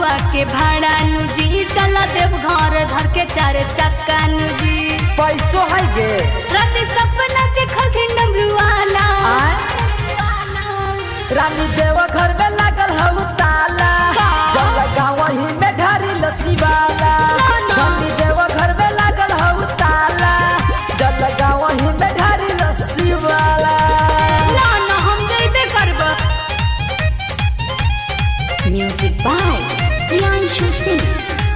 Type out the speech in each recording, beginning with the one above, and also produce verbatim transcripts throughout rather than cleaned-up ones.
बबुआ के भाड़ा नुजी चल देव घर धर के चार चक्का नुजी पैसो है गे रात सपना देखल थी डमरू वाला रानी देव घर में लागल हऊ ताला जल गाँव ही में ढारी लस्सी वाला रानी देव घर में लागल हऊ ताला जल गाँव ही में ढारी लस्सी वाला ना ना हम जइबे करब म्यूजिक बाय प्रियांशु सिंह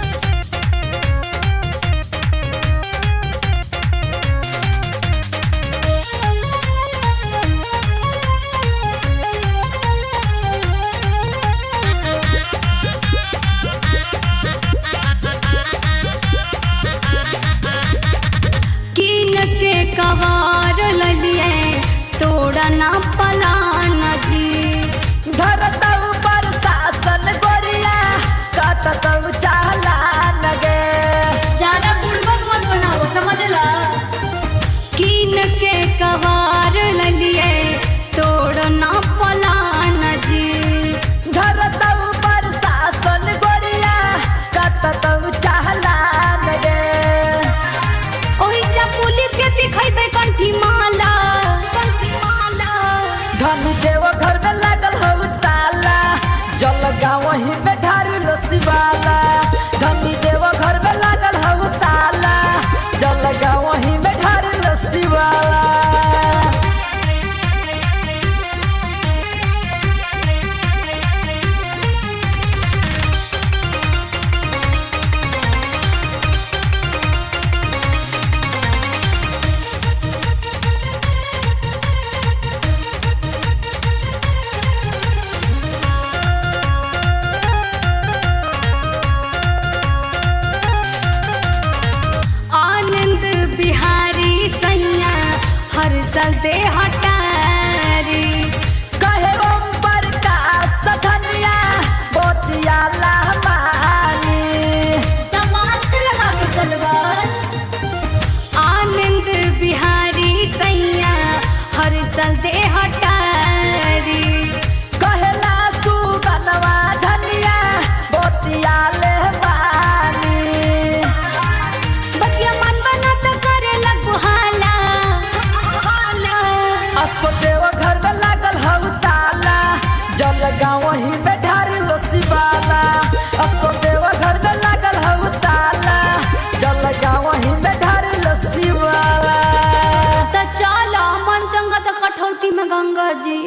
कवार ललिए तोड़ा ना पलान जी धरता ऊपर शासन गोरिया काटता चालान गे ज्यादा बुड़बक मत बनाओ समझला कीन के कवार ललिए तोड़ा ना पलान जी धरता ऊपर शासन गोरिया काटता चालान गे ओही जा पुलिस के दिखाइबे कंठी माला कंठी माला धनी देव घर में लागल हऊ ताला जल गाँव ही में ढारी लस्सी वाला धनी देव घर में लागल हऊ ताला जल गाँव ही में ढारी लस्सी वाला बिहारी सैया हर साल दे हटारी कहे ओम प्रकाश धनिया बोतिया लहमानी तमाश लगा के चलवा आनंद बिहारी सैया हर साल दे हटारी कहेला सुगनवा धनिया बोतिया लहमानी बतिया मन बना तो करे लगो हाला असो देव घर में लागल हऊ ताला जल गाँव ही में ढारी लस्सी वाला असो देव घर में लागल हऊ ताला जल गाँव ही में ढारी लस्सी वाला तो चलो मन चंगा तो कठौती में गंगा जी।